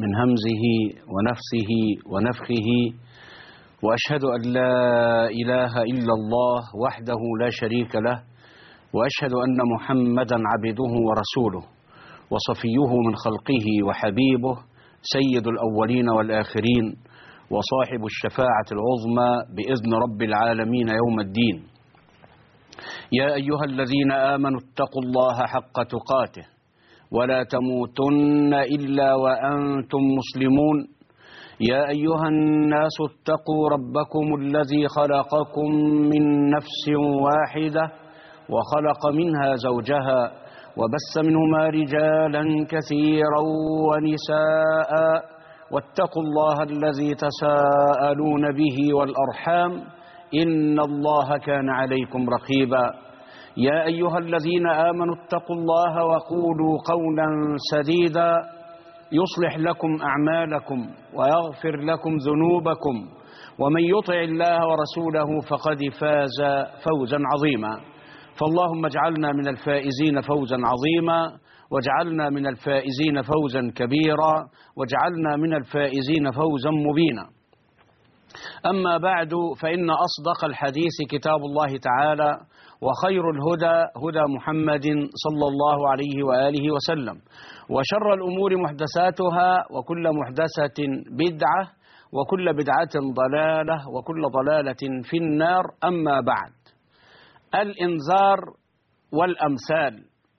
من همزه ونفسه ونفخه. وأشهد أن لا إله إلا الله وحده لا شريك له، وأشهد أن محمدا عبده ورسوله وصفيه من خلقه وحبيبه، سيد الأولين والآخرين، وصاحب الشفاعة العظمى بإذن رب العالمين يوم الدين. يا أيها الذين آمنوا اتقوا الله حق تقاته ولا تموتن إلا وأنتم مسلمون. يا أيها الناس اتقوا ربكم الذي خلقكم من نفس واحدة وخلق منها زوجها وبث منهما رجالا كثيرا ونساء، واتقوا الله الذي تساءلون به والأرحام إن الله كان عليكم رقيبا. يا أيها الذين آمنوا اتقوا الله وقولوا قولا سديدا يصلح لكم أعمالكم ويغفر لكم ذنوبكم، ومن يطع الله ورسوله فقد فاز فوزا عظيما. فاللهم اجعلنا من الفائزين فوزا عظيما، واجعلنا من الفائزين فوزا كبيرا، واجعلنا من الفائزين فوزا مبينا. أما بعد، فإن أصدق الحديث كتاب الله تعالى، وخير الهدى هدى محمد صلى الله عليه وآله وسلم، وشر الأمور محدثاتها، وكل محدثة بدعة، وكل بدعة ضلالة، وكل ضلالة في النار. أما بعد، الإنذار والأمثال.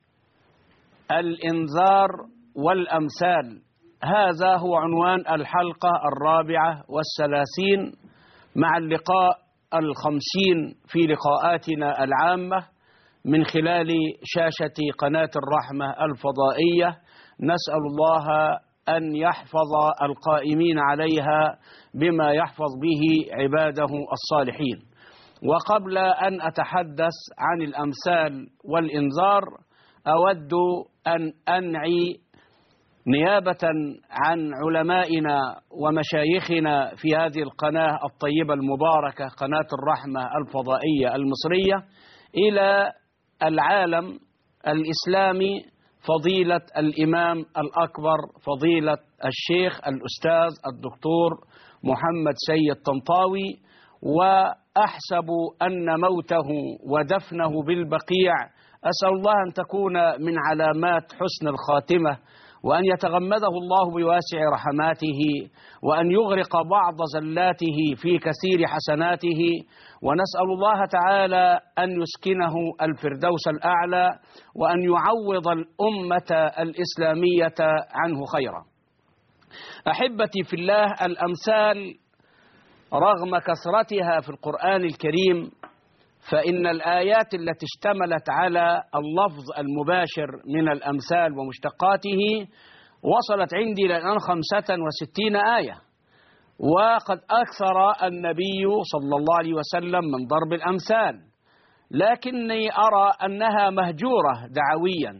الإنذار والأمثال، هذا هو عنوان الحلقة 34 مع اللقاء 50 في لقاءاتنا العامة من خلال شاشة قناة الرحمة الفضائية. نسأل الله أن يحفظ القائمين عليها بما يحفظ به عباده الصالحين. وقبل أن أتحدث عن الأمثال والإنذار، أود أن أنعي نيابة عن علمائنا ومشايخنا في هذه القناة الطيبة المباركة، قناة الرحمة الفضائية المصرية، إلى العالم الإسلامي فضيلة الإمام الأكبر فضيلة الشيخ الأستاذ الدكتور محمد سيد طنطاوي، وأحسب أن موته ودفنه بالبقيع أسأل الله أن تكون من علامات حسن الخاتمة، وأن يتغمده الله بواسع رحماته، وأن يغرق بعض زلاته في كثير حسناته، ونسأل الله تعالى أن يسكنه الفردوس الأعلى، وأن يعوض الأمة الإسلامية عنه خيرا. أحبتي في الله، الأمثال رغم كثرتها في القرآن الكريم، فإن الآيات التي اشتملت على اللفظ المباشر من الأمثال ومشتقاته وصلت عندي لأن 65 آية، وقد أكثر النبي صلى الله عليه وسلم من ضرب الأمثال، لكني أرى أنها مهجورة دعويا.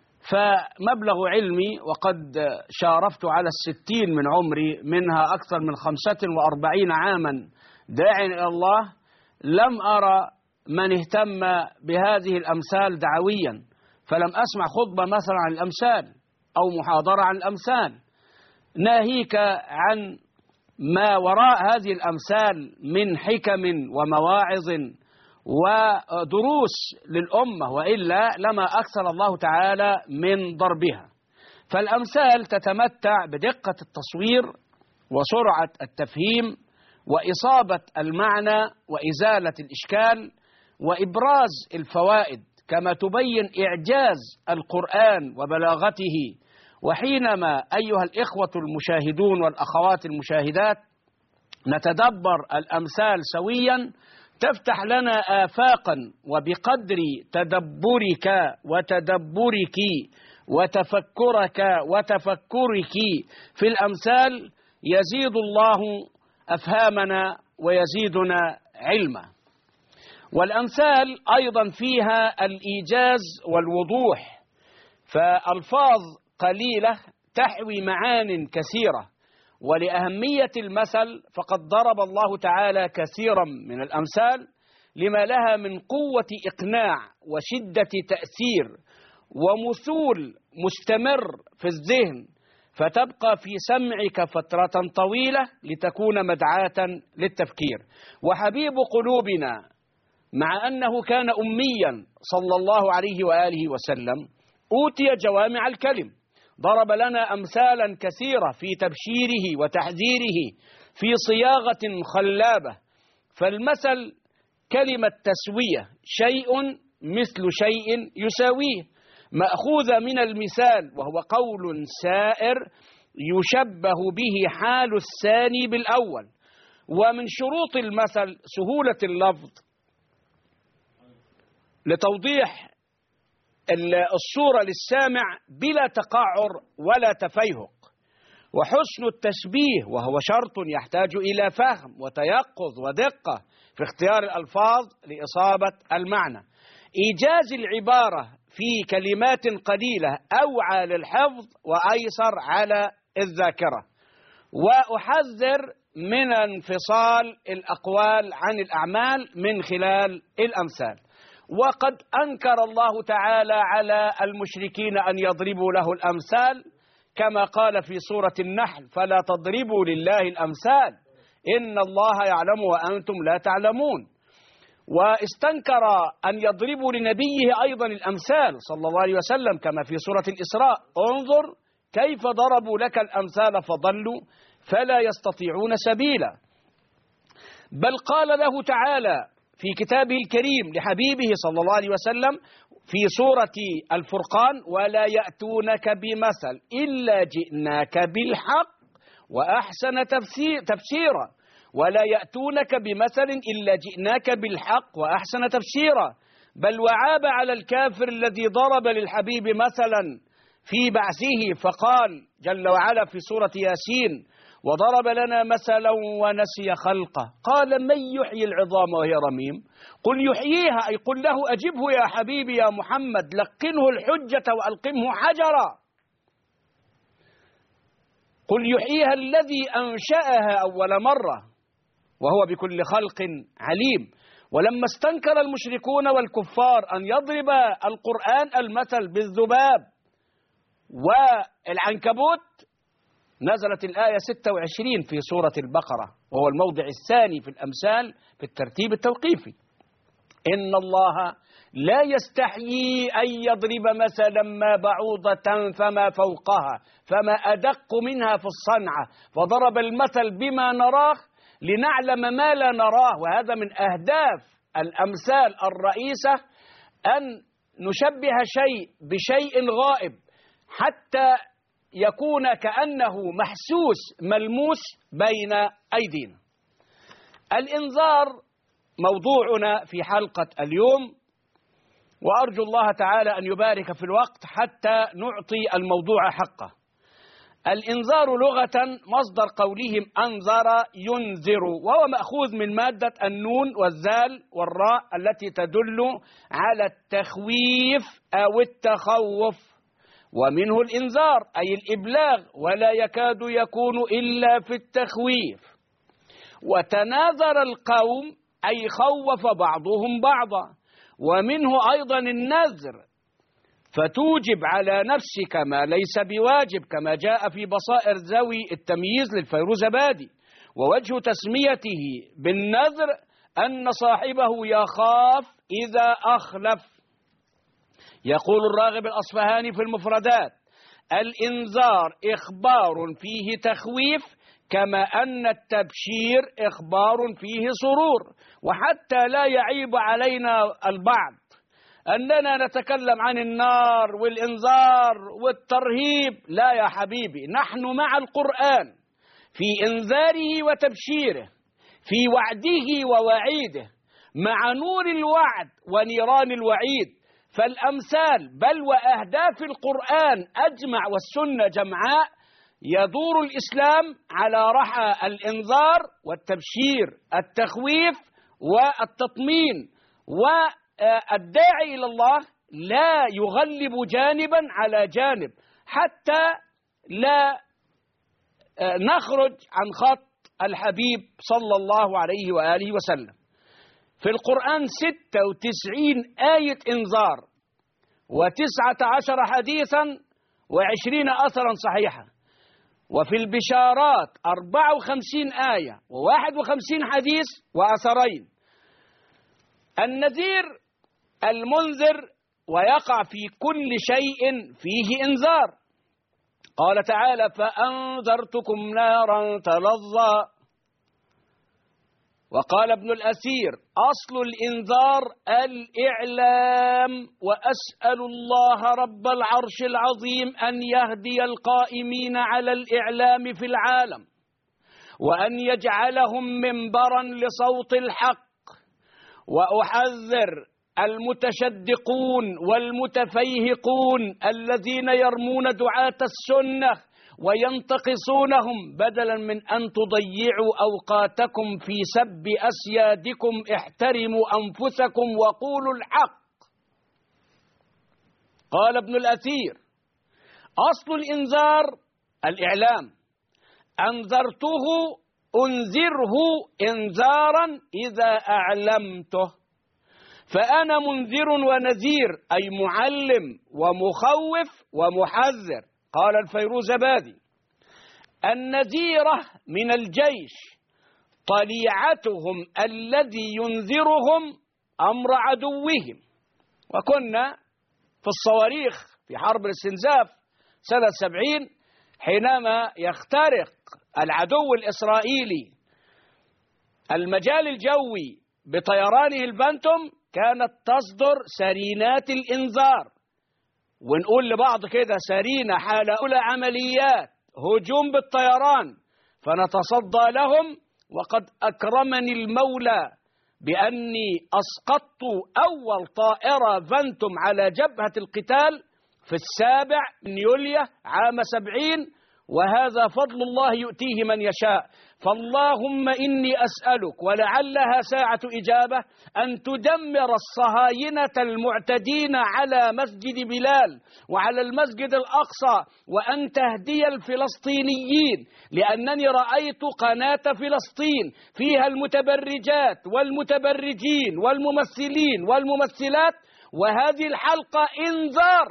فمبلغ علمي، وقد شارفت على 60 من عمري، منها أكثر من 45 عاما داعٍ إلى الله، لم أرى من اهتم بهذه الأمثال دعويا، فلم أسمع خطبة مثلا عن الأمثال أو محاضرة عن الأمثال، ناهيك عن ما وراء هذه الأمثال من حكم ومواعظ ودروس للأمة، وإلا لما أكثر الله تعالى من ضربها. فالأمثال تتمتع بدقة التصوير وسرعة التفهيم وإصابة المعنى وإزالة الإشكال وإبراز الفوائد، كما تبين إعجاز القرآن وبلاغته. وحينما أيها الإخوة المشاهدون والأخوات المشاهدات نتدبر الأمثال سويا، تفتح لنا آفاقا، وبقدر تدبرك وتدبرك وتفكرك وتفكرك في الأمثال يزيد الله أفهامنا ويزيدنا علما. والأمثال أيضا فيها الإيجاز والوضوح، فألفاظ قليلة تحوي معان كثيرة. ولأهمية المثل فقد ضرب الله تعالى كثيرا من الأمثال لما لها من قوة إقناع وشدة تأثير ومثول مستمر في الذهن. فتبقى في سمعك فترة طويلة لتكون مدعاة للتفكير. وحبيب قلوبنا مع أنه كان أميا صلى الله عليه وآله وسلم أوتي جوامع الكلم، ضرب لنا أمثالا كثيرة في تبشيره وتحذيره في صياغة خلابة. فالمثل كلمة تسوية، شيء مثل شيء يساويه، مأخوذة من المثال، وهو قول سائر يشبه به حال الثاني بالأول. ومن شروط المثل سهولة اللفظ لتوضيح الصورة للسامع بلا تقعر ولا تفيهق، وحسن التشبيه وهو شرط يحتاج إلى فهم وتيقظ ودقة في اختيار الألفاظ لإصابة المعنى. إيجاز العبارة في كلمات قليلة أوعى للحفظ وأيسر على الذاكرة. وأحذر من انفصال الأقوال عن الأعمال من خلال الأمثال. وقد أنكر الله تعالى على المشركين أن يضربوا له الأمثال، كما قال في سورة النحل: فلا تضربوا لله الأمثال إن الله يعلم وأنتم لا تعلمون. واستنكر أن يضربوا لنبيه أيضا الأمثال صلى الله عليه وسلم، كما في سورة الإسراء: انظر كيف ضربوا لك الأمثال فضلوا فلا يستطيعون سبيلا. بل قال له تعالى في كتابه الكريم لحبيبه صلى الله عليه وسلم في سورة الفرقان: ولا يأتونك بمثل إلا جئناك بالحق وأحسن تفسيرا. ولا يأتونك بمثل إلا جئناك بالحق وأحسن تفسيرا. بل وعاب على الكافر الذي ضرب للحبيب مثلا في بعثه، فقال جل وعلا في سورة ياسين: وضرب لنا مثلا ونسي خلقه قال من يحيي العظام وهي رميم قل يحييها، أي قل له أجبه يا حبيبي يا محمد، لقنه الحجة وألقمه حجرا. قل يحييها الذي أنشأها أول مرة وهو بكل خلق عليم. ولما استنكر المشركون والكفار أن يضرب القرآن المثل بالذباب والعنكبوت، نزلت الآية 26 في سورة البقرة، وهو الموضع الثاني في الأمثال في الترتيب التوقيفي: إن الله لا يستحيي أن يضرب مثلا ما بعوضة فما فوقها فما أدق منها في الصنعة، فضرب المثل بما نراه لنعلم ما لا نراه. وهذا من أهداف الأمثال الرئيسة، أن نشبه شيء بشيء غائب حتى يكون كأنه محسوس ملموس بين أيدينا. الإنذار موضوعنا في حلقة اليوم، وأرجو الله تعالى أن يبارك في الوقت حتى نعطي الموضوع حقه. الإنذار لغة مصدر قولهم أنذر ينذر، وهو مأخوذ من مادة النون والذال والراء التي تدل على التخويف أو التخوف، ومنه الإنذار أي الإبلاغ، ولا يكاد يكون إلا في التخويف. وتناذر القوم أي خوف بعضهم بعضا، ومنه أيضا النذر، فتوجب على نفسك ما ليس بواجب، كما جاء في بصائر ذوي التمييز للفيروزبادي. ووجه تسميته بالنذر أن صاحبه يخاف إذا أخلف. يقول الراغب الأصفهاني في المفردات: الإنذار إخبار فيه تخويف، كما أن التبشير إخبار فيه سرور. وحتى لا يعيب علينا البعض أننا نتكلم عن النار والإنذار والترهيب، لا يا حبيبي، نحن مع القرآن في إنذاره وتبشيره، في وعده ووعيده، مع نور الوعد ونيران الوعيد. فالأمثال بل وأهداف القرآن أجمع والسنة جمعاء يدور الإسلام على رحى الإنذار والتبشير، التخويف والتطمين. والداعي إلى الله لا يغلب جانبا على جانب حتى لا نخرج عن خط الحبيب صلى الله عليه وآله وسلم. في القرآن 96 آية إنذار، و19 حديثا، و20 أثرا صحيحا. وفي البشارات 54 آية و51 حديث وأثرين. النذير المنذر، ويقع في كل شيء فيه إنذار. قال تعالى: فأنذرتكم نارا تلظى. وقال ابن الأثير: أصل الإنذار الإعلام، وأسأل الله رب العرش العظيم أن يهدي القائمين على الإعلام في العالم، وأن يجعلهم منبرا لصوت الحق. وأحذر المتشدقون والمتفيهقون الذين يرمون دعاة السنة وينتقصونهم، بدلا من أن تضيعوا أوقاتكم في سب أسيادكم احترموا أنفسكم وقولوا الحق. قال ابن الأثير: أصل الإنذار الإعلام، أنذرته أنذره إنذارا إذا أعلمته، فأنا منذر ونذير، أي معلم ومخوف ومحذر. قال الفيروزبادي: النذيرة من الجيش، طليعتهم الذي ينذرهم أمر عدوهم. وكنا في الصواريخ في حرب الاستنزاف سنة 70 حينما يخترق العدو الإسرائيلي المجال الجوي بطيرانه البانتوم، كانت تصدر سرينات الإنذار، ونقول لبعض كده: سرينة حال أولى عمليات هجوم بالطيران، فنتصدى لهم. وقد أكرمني المولى بأني أسقطت أول طائرة فانتوم على جبهة القتال في 7 يوليو عام 70، وهذا فضل الله يؤتيه من يشاء. فاللهم إني أسألك، ولعلها ساعة إجابة، أن تدمر الصهاينة المعتدين على مسجد بلال وعلى المسجد الأقصى، وأن تهدي الفلسطينيين، لأنني رأيت قناة فلسطين فيها المتبرجات والمتبرجين والممثلين والممثلات، وهذه الحلقة إنذار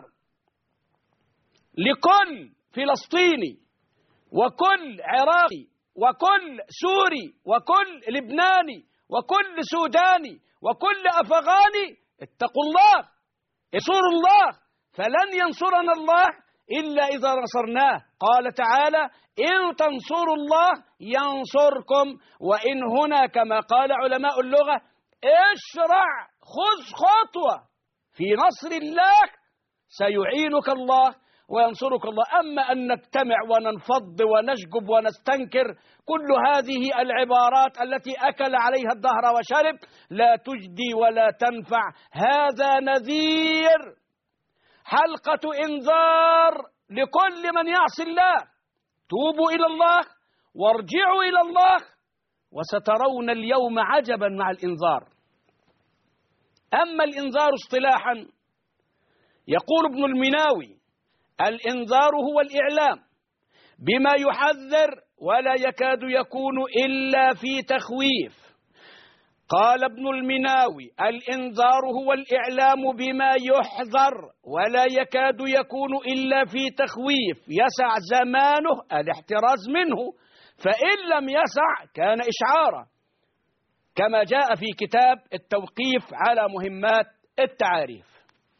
لكل فلسطيني وكل عراقي وكل سوري وكل لبناني وكل سوداني وكل أفغاني: اتقوا الله، انصروا الله، فلن ينصرنا الله إلا إذا نصرناه. قال تعالى: إن تنصروا الله ينصركم. وإن هنا كما قال علماء اللغة: اشرع، خذ خطوة في نصر الله، سيعينك الله وينصرك الله. أما أن نجتمع وننفض ونشجب ونستنكر، كل هذه العبارات التي أكل عليها الدهر وشرب لا تجدي ولا تنفع. هذا نذير، حلقة إنذار لكل من يعصي الله. توبوا إلى الله وارجعوا إلى الله، وسترون اليوم عجبا مع الإنذار. أما الإنذار اصطلاحا، يقول ابن المناوي: الإنذار هو الإعلام بما يحذر ولا يكاد يكون إلا في تخويف. قال ابن المناوي: الإنذار هو الإعلام بما يحذر ولا يكاد يكون إلا في تخويف، يسع زمانه الاحتراز منه، فإن لم يسع كان إشعارا، كما جاء في كتاب التوقيف على مهمات التعاريف.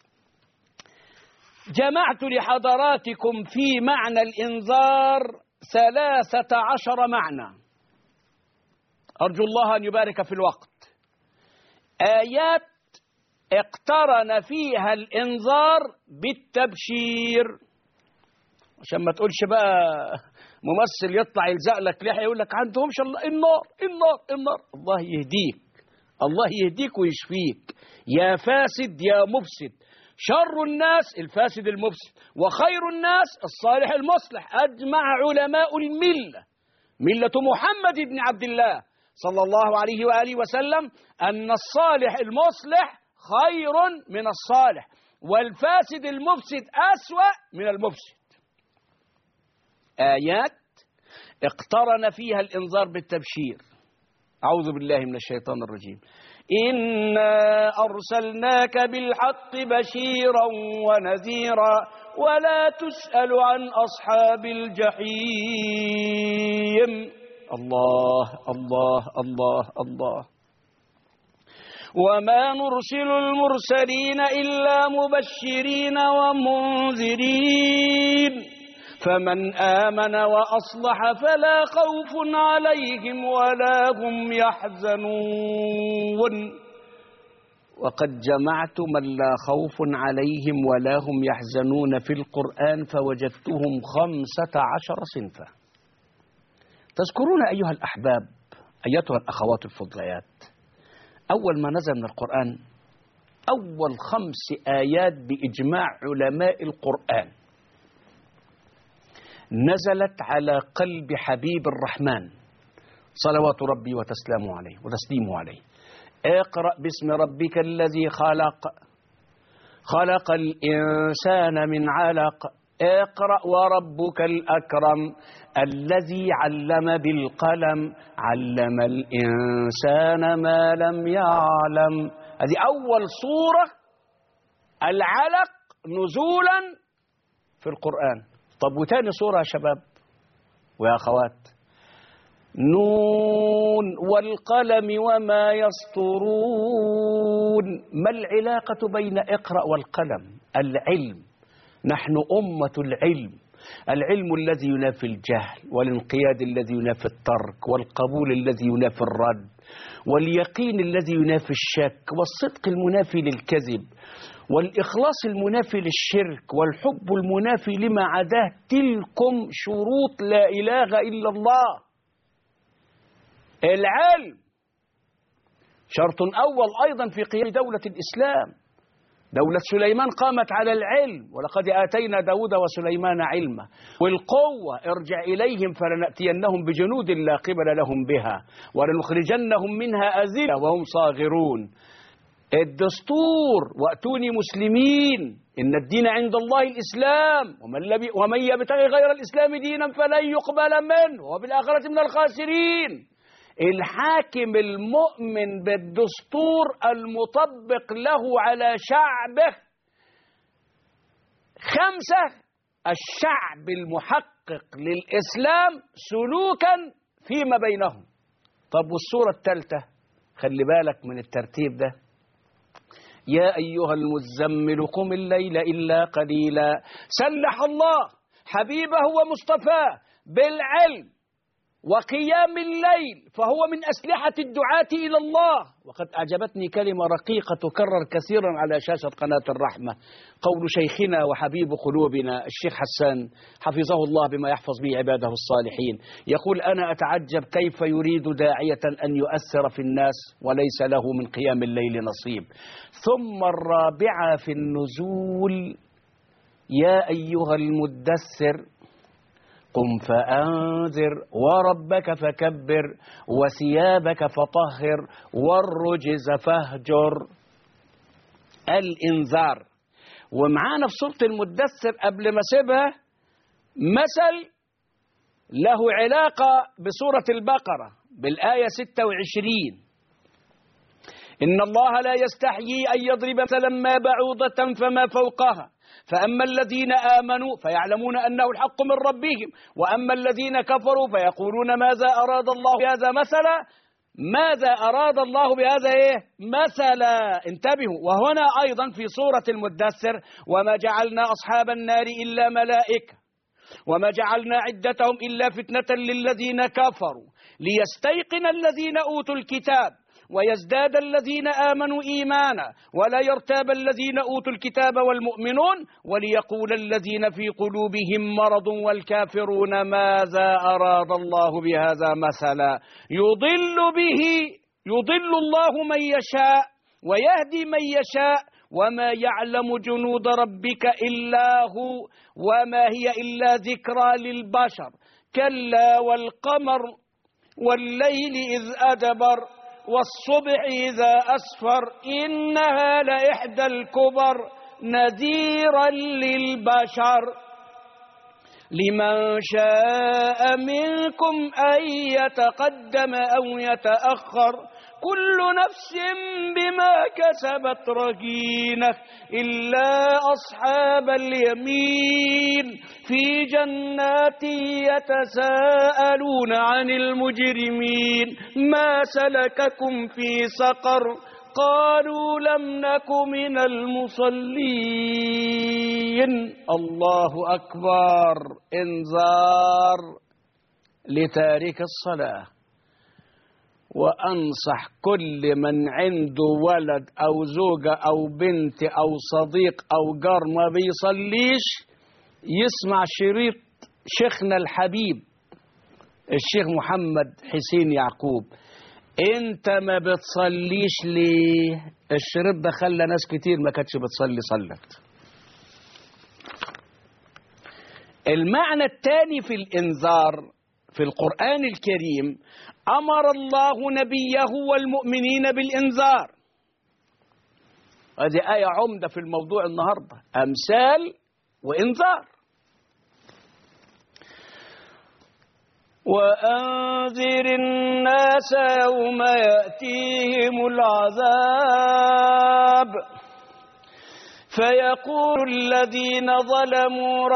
جمعت لحضراتكم في معنى الإنذار 13 معنى، أرجو الله أن يبارك في الوقت. آيات اقترن فيها الإنذار بالتبشير، عشان ما تقولش بقى ممثل يطلع يلزق لك لحية يقول لك عندهمش النار النار النار. الله يهديك، الله يهديك ويشفيك يا فاسد يا مفسد. شر الناس الفاسد المفسد، وخير الناس الصالح المصلح. أجمع علماء الملة، ملة محمد بن عبد الله صلى الله عليه وآله وسلم، أن الصالح المصلح خير من الصالح، والفاسد المفسد أسوأ من المفسد. آيات اقترن فيها الإنذار بالتبشير. أعوذ بالله من الشيطان الرجيم. إنا أرسلناك بالحق بشيرا ونذيرا ولا تسأل عن أصحاب الجحيم. الله الله الله الله. وما نرسل المرسلين إلا مبشرين ومنذرين فمن آمن وأصلح فلا خوف عليهم ولا هم يحزنون. وقد جمعت من لا خوف عليهم ولا هم يحزنون في القرآن فوجدتهم 15 صنفا. تذكرون أيها الأحباب أيتها الأخوات الفضليات، أول ما نزل من القرآن أول 5 آيات بإجماع علماء القرآن نزلت على قلب حبيب الرحمن صلوات ربي وتسليمه عليه. اقرأ باسم ربك الذي خلق، خلق الإنسان من علق، اقرأ وربك الأكرم الذي علم بالقلم، علم الإنسان ما لم يعلم. هذه أول سورة العلق نزولا في القرآن. طب وتاني سورة يا شباب ويا أخوات؟ نون والقلم وما يسطرون. ما العلاقة بين اقرأ والقلم؟ العلم. نحن أمة العلم، العلم الذي ينافي الجهل، والانقياد الذي ينافي الترك، والقبول الذي ينافي الرد، واليقين الذي ينافي الشك، والصدق المنافي للكذب، والإخلاص المنافي للشرك، والحب المنافي لما عداه. تلكم شروط لا إله إلا الله. العلم شرط أول أيضا في قيام دولة الإسلام. دولة سليمان قامت على العلم، ولقد آتينا داود وسليمان علما. والقوة ارجع إليهم فلنأتينهم بجنود لا قبل لهم بها ولنخرجنهم منها أذلة وهم صاغرون. الدستور وأتوني مسلمين إن الدين عند الله الإسلام ومن يبتغي غير الإسلام دينا فلن يقبل منه وبالآخرة من الخاسرين. الحاكم المؤمن بالدستور المطبق له على شعبه. 5 الشعب المحقق للإسلام سلوكا فيما بينهم. طب والسورة الثالثة خلي بالك من الترتيب ده. يا أيها المزمل قم الليل إلا قليلا. سلح الله حبيبه ومصطفاه بالعلم وقيام الليل، فهو من أسلحة الدعاة إلى الله. وقد أعجبتني كلمة رقيقة تكرر كثيرا على شاشة قناة الرحمة، قول شيخنا وحبيب قلوبنا الشيخ حسان حفظه الله بما يحفظ به عباده الصالحين، يقول: أنا أتعجب كيف يريد داعية أن يؤثر في الناس وليس له من قيام الليل نصيب. ثم الرابعة في النزول: يا أيها المدثر قم فأنذر وربك فكبر وثيابك فطهر والرجز فاهجر. الإنذار. ومعانا في سورة المدثر قبل ما سيبها مثل له علاقة بسورة البقرة بالآية 26: إن الله لا يستحيي أن يضرب مثلا ما بعوضة فما فوقها فأما الذين آمنوا فيعلمون أنه الحق من ربهم وأما الذين كفروا فيقولون ماذا أراد الله بهذا مثلا. ماذا أراد الله بهذا مثلا. انتبهوا. وهنا أيضا في سورة المدثر: وما جعلنا أصحاب النار إلا ملائكة وما جعلنا عدتهم إلا فتنة للذين كفروا ليستيقن الذين أوتوا الكتاب ويزداد الذين آمنوا إيمانا ولا يرتاب الذين أوتوا الكتاب والمؤمنون وليقول الذين في قلوبهم مرض والكافرون ماذا أراد الله بهذا مثلا. يضل الله من يشاء ويهدي من يشاء وما يعلم جنود ربك إلا هو وما هي إلا ذكرى للبشر. كلا والقمر والليل إذ أدبر والصبح إذا أسفر إنها لإحدى الكبر نذيرا للبشر لمن شاء منكم أن يتقدم أو يتأخر كل نفس بما كسبت رهينة إلا أصحاب اليمين في جنات يتساءلون عن المجرمين ما سلككم في سقر قالوا لم نك من المصلين. الله أكبر. إنذار لتارك الصلاة. وأنصح كل من عنده ولد أو زوجة أو بنت أو صديق أو جار ما بيصليش يسمع شريط شيخنا الحبيب الشيخ محمد حسين يعقوب. انت ما بتصليش ليه؟ الشريط ده خلى ناس كتير ما كانتش بتصلي صلت. المعنى الثاني في الإنذار في القرآن الكريم أمر الله نبيه والمؤمنين بالإنذار. هذه آية عمدة في الموضوع النهاردة. أمثال وإنذار. وأنذر الناس يوم يأتيهم العذاب فيقول الذين ظلموا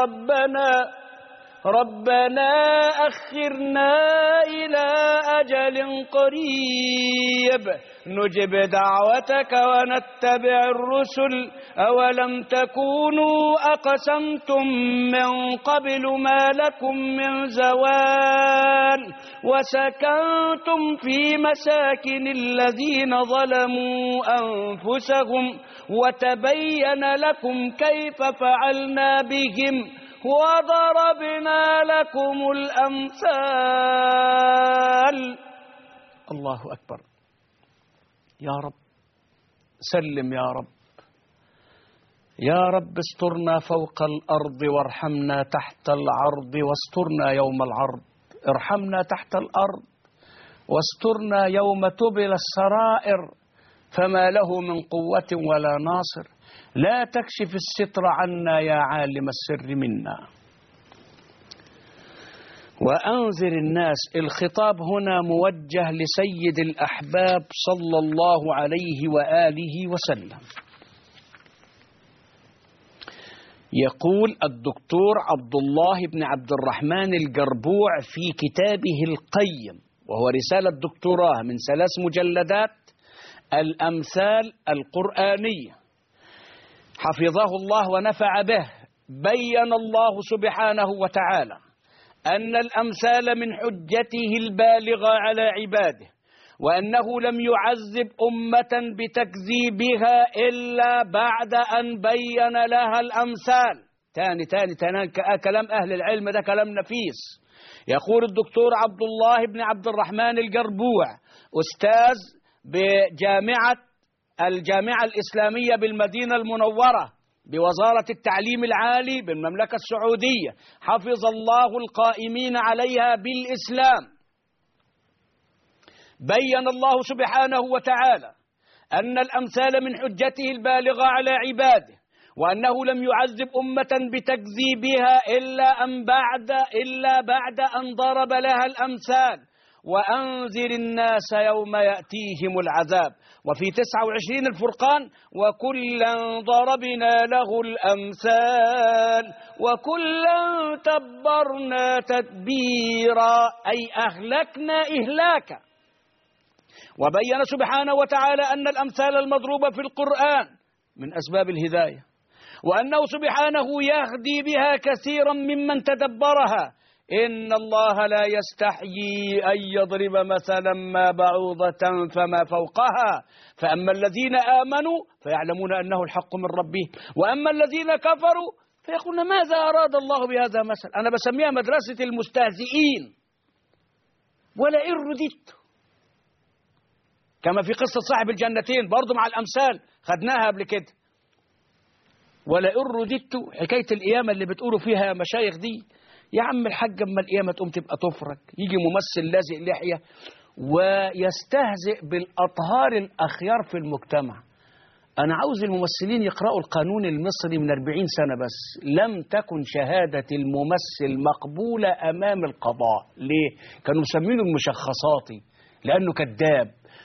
ربنا أخرنا إلى أجل قريب نجب دعوتك ونتبع الرسل أولم تكونوا أقسمتم من قبل ما لكم من زوال وسكنتم في مساكن الذين ظلموا أنفسهم وتبين لكم كيف فعلنا بهم وضربنا لكم الأمثال. الله أكبر. يا رب سلم يا رب. يا رب استرنا فوق الأرض وارحمنا تحت العرض واسترنا يوم العرض. ارحمنا تحت الأرض واسترنا يوم تبل السرائر فما له من قوة ولا ناصر. لا تكشف الستر عنا يا عالم السر منا. وأنذر الناس. الخطاب هنا موجه لسيد الأحباب صلى الله عليه وآله وسلم. يقول الدكتور عبد الله بن عبد الرحمن الجربوع في كتابه القيم وهو رسالة دكتوراه من 3 مجلدات الأمثال القرآنية حفظه الله ونفع به. بين الله سبحانه وتعالى أن الأمثال من حجته البالغة على عباده وأنه لم يعذب أمة بتكذيبها إلا بعد أن بين لها الأمثال. تاني كلام أهل العلم ده كلام نفيس. يقول الدكتور عبد الله بن عبد الرحمن الجربوع أستاذ الجامعة الإسلامية بالمدينة المنورة بوزارة التعليم العالي بالمملكة السعودية حفظ الله القائمين عليها بالإسلام. بين الله سبحانه وتعالى أن الأمثال من حجته البالغة على عباده وأنه لم يعذب أمة بتكذيبها إلا بعد أن ضرب لها الأمثال. وأنذر الناس يوم يأتيهم العذاب. وفي 29 الفرقان وكلا ضربنا له الأمثال وكلا تبرنا تتبيرا أي أهلكنا إهلاكا. وبين سبحانه وتعالى أن الأمثال المضروبة في القرآن من أسباب الهداية وأنه سبحانه يهدي بها كثيرا ممن تدبرها. إن الله لا يستحيي أن يضرب مثلا ما بعوضة فما فوقها فأما الذين آمنوا فيعلمون أنه الحق من ربهم وأما الذين كفروا فيقولون ماذا أراد الله بهذا مثل. أنا بسميها مدرسة المستهزئين. ولئن رددت كما في قصة صاحب الجنتين برضو مع الأمثال خدناها قبل كده. ولئن رددت حكاية القيامة اللي بتقولوا فيها يا مشايخ دي يا عم الحاج اما القيامة تقوم تبقى تفرج يجي ممثل لازق لحية ويستهزئ بالأطهار الأخيار في المجتمع. أنا عاوز الممثلين يقرأوا القانون المصري من 40 سنة بس. لم تكن شهادة الممثل مقبولة أمام القضاء. ليه؟ كانوا مسمينه المشخصاتي لأنه كذاب.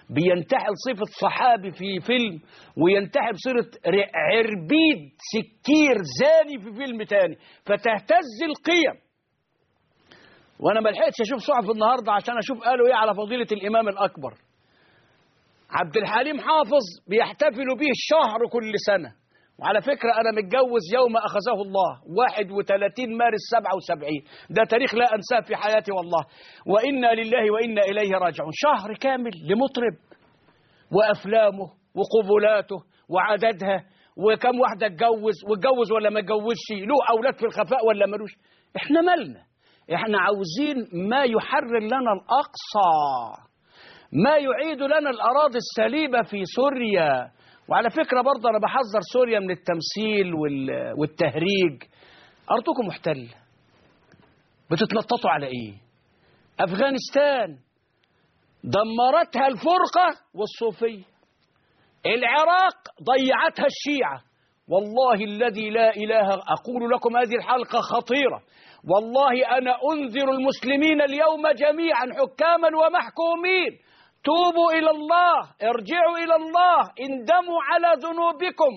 بينتحل صفة صحابي في فيلم، وينتحل صورة عربيد سكير زاني في فيلم تاني، فتهتز القيم. وانا ما لحقتش اشوف صحف النهارده عشان اشوف قالوا ايه على فضيلة الامام الاكبر عبد الحليم حافظ، بيحتفلوا به الشهر كل سنة. وعلى فكرة أنا متجوز يوم أخذه الله 31 مارس 77، ده تاريخ لا أنساه في حياتي والله، وإنا لله وإنا إليه راجعون. شهر كامل لمطرب وأفلامه وقبولاته وعددها وكم واحدة واتجوز ولا ما اتجوزش، له أولاد في الخفاء ولا ملوش. إحنا مالنا؟ إحنا عاوزين ما يحرر لنا الأقصى، ما يعيد لنا الأراضي السليبة في سوريا. وعلى فكرة برضه أنا بحذر سوريا من التمثيل والتهريج. أرضكم محتلة، بتتنططوا على إيه؟ أفغانستان دمرتها الفرقة والصوفية، العراق ضيعتها الشيعة. والله الذي لا إله، أقول لكم هذه الحلقة خطيرة، والله أنا أنذر المسلمين اليوم جميعا حكاما ومحكومين، توبوا إلى الله، ارجعوا إلى الله، اندموا على ذنوبكم،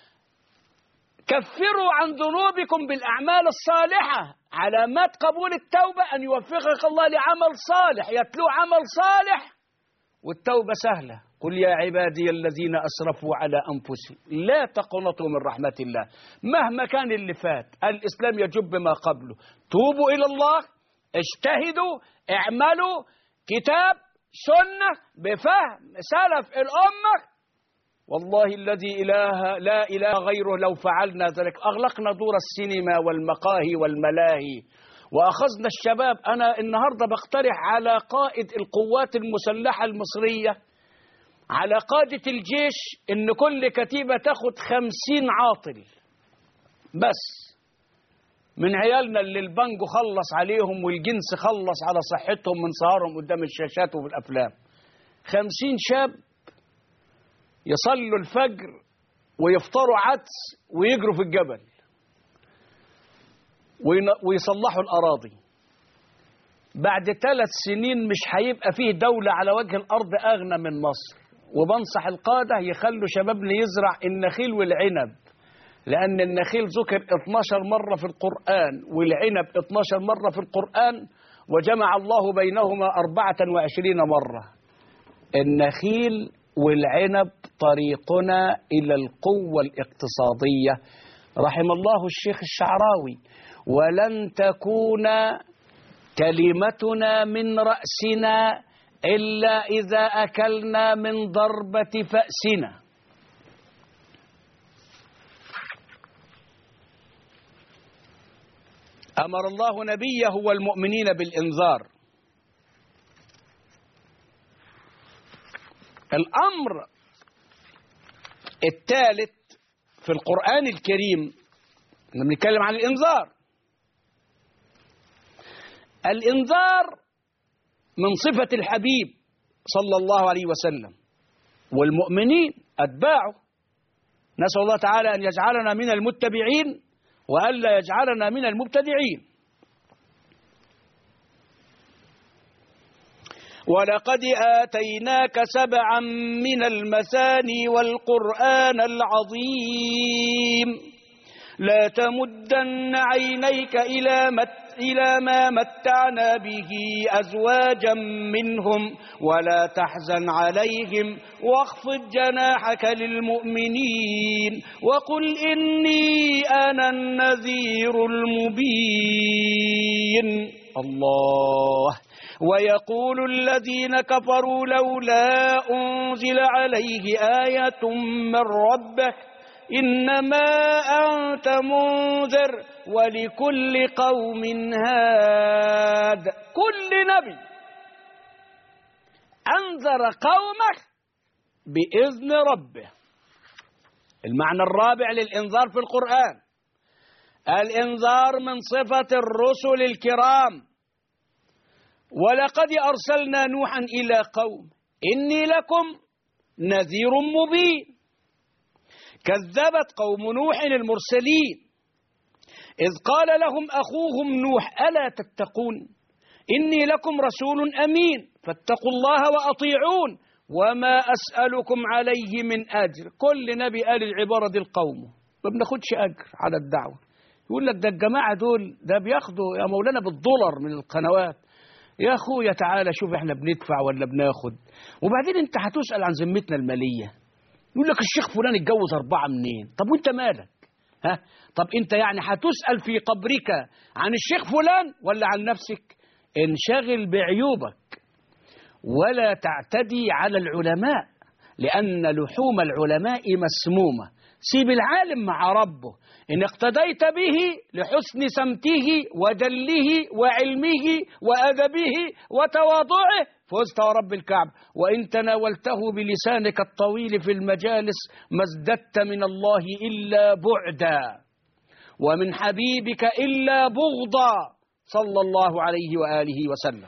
كفروا عن ذنوبكم بالأعمال الصالحة. علامات قبول التوبة أن يوفقك الله لعمل صالح، يتلو عمل صالح، والتوبة سهلة. قل يا عبادي الذين أسرفوا على أنفسهم لا تقنطوا من رحمة الله، مهما كان اللي فات الإسلام يجب ما قبله. توبوا إلى الله، اجتهدوا، اعملوا كتاب سنة بفهم سلف الأمة. والله الذي لا إله غيره لو فعلنا ذلك أغلقنا دور السينما والمقاهي والملاهي وأخذنا الشباب. أنا النهاردة بقترح على قائد القوات المسلحة المصرية، على قادة الجيش، إن كل كتيبة تاخد 50 عاطل بس من عيالنا اللي البنجو خلص عليهم والجنس خلص على صحتهم من سهرهم قدام الشاشات وفي الأفلام. 50 شاب يصلوا الفجر ويفطروا عدس ويجروا في الجبل ويصلحوا الأراضي. بعد 3 سنين مش هيبقى فيه دولة على وجه الأرض أغنى من مصر. وبنصح القادة يخلوا شبابنا يزرع النخيل والعنب، لأن النخيل ذكر 12 مرة في القرآن والعنب 12 مرة في القرآن، وجمع الله بينهما 24 مرة. النخيل والعنب طريقنا إلى القوة الاقتصادية. رحم الله الشيخ الشعراوي: ولن تكون كلمتنا من رأسنا إلا إذا أكلنا من ضربة فأسنا. أمر الله نبيه والمؤمنين بالإنذار. الأمر الثالث في القرآن الكريم، بنتكلم عن الإنذار. الإنذار من صفة الحبيب صلى الله عليه وسلم والمؤمنين أتباعه. نسأل الله تعالى أن يجعلنا من المتبعين وألا يجعلنا من المبتدعين. ولقد آتيناك 7 من المثاني والقرآن العظيم لا تمدن عينيك إلى ما متعنا به أزواجا منهم ولا تحزن عليهم واخفض جناحك للمؤمنين وقل إني أنا النذير المبين. الله. ويقول الذين كفروا لولا أنزل عليه آية من ربه إنما أنت منذر ولكل قوم هاد. كل نبي أنذر قومه بإذن ربه. المعنى الرابع للإنذار في القرآن: الإنذار من صفة الرسل الكرام. ولقد أرسلنا نوحا إلى قوم إني لكم نذير مبين. كذبت قوم نوح المرسلين إذ قال لهم أخوهم نوح ألا تتقون إني لكم رسول أمين فاتقوا الله وأطيعون وما أسألكم عليه من أجر. كل نبي قال العبارة دي لقومه، ما بناخدش أجر على الدعوة. يقول لك ده الجماعة دول ده بياخدوا يا مولانا بالدولار من القنوات. يا أخويا تعالى شوف احنا بندفع ولا بناخد. وبعدين انت هتسأل عن ذمتنا المالية. يقول لك الشيخ فلان اتجوز 4 منين؟ طب وانت مالك؟ ها؟ طب انت يعني هتسأل في قبرك عن الشيخ فلان ولا عن نفسك؟ انشغل بعيوبك ولا تعتدي على العلماء، لأن لحوم العلماء مسمومة. سيب العالم مع ربه، إن اقتديت به لحسن سمته وجله وعلمه وأدبه وتواضعه فزت ورب الكعبة، وإن تناولته بلسانك الطويل في المجالس ما ازددت من الله إلا بعدا ومن حبيبك إلا بغضا صلى الله عليه وآله وسلم.